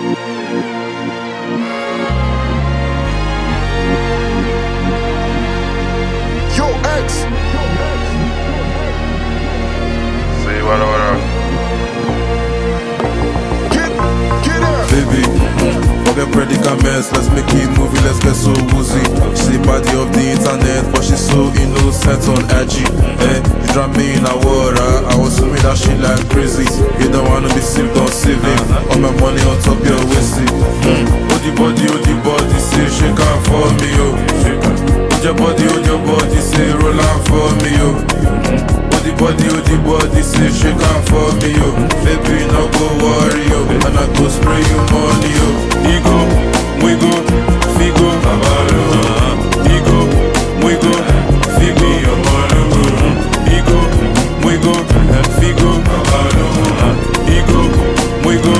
Yo, X. Say what up? Get out. Baby, forget predicaments, let's make it movie, let's get so woozy. She's the body of the internet, but she's so innocent on edgy. You drown me in a water, I was swimming that shit like crazy. You don't wanna be sipped on saving, all my money on top your waist. Hold the body, say shake out for me, yo. Hold your body, say roll out for me, yo. Hold the body, say shake out for me, yo. Baby, no go worry, yo, and I go spray you money, yo. Ego, we go, figo, ego, we go, figo, ego, we go, figo, ego, we go,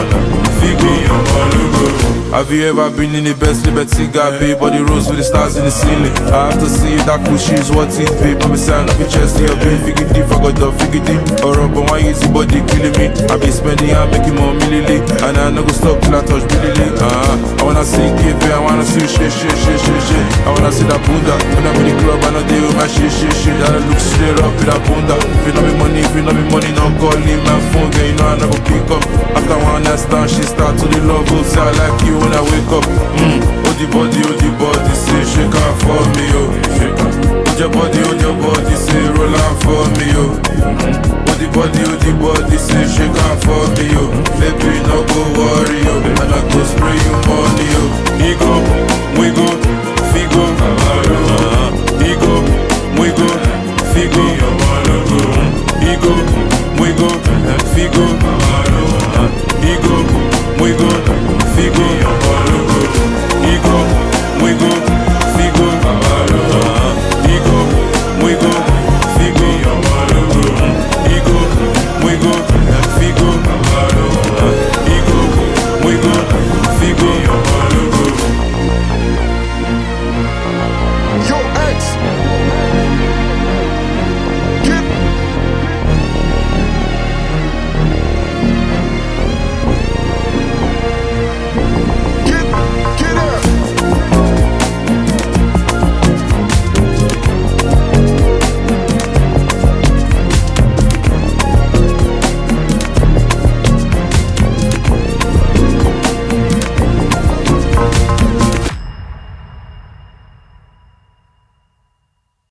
figo. Have you ever been in the best liberty got babe, body rose with the stars in the ceiling? I have to see that cushion is what it be. But me say I no be chest here, been figure deep, I got the figure deep. Or up on one easy body killing me. I be spending and making more millily, and I no go stop till I touch Billy. I wanna see KB, I wanna see shit. I wanna see that Buddha. When I'm in the club, I know they with my shit. I look straight up with that Bunda. If you know me money, no call me my phone, girl, you know I no go pick up. After one night stand, she start to the love, go say I like you when I wake up. Hold the body, say shake out for me, yo. Hold your body, say roll out for me, yo. Hold the body, say shake out for me, yo. Baby, no go worry, yo, and I go spray you money, yo. Ego, we go, figo, ego, we go, figo, ego, we go, figo, ego, we go, figo.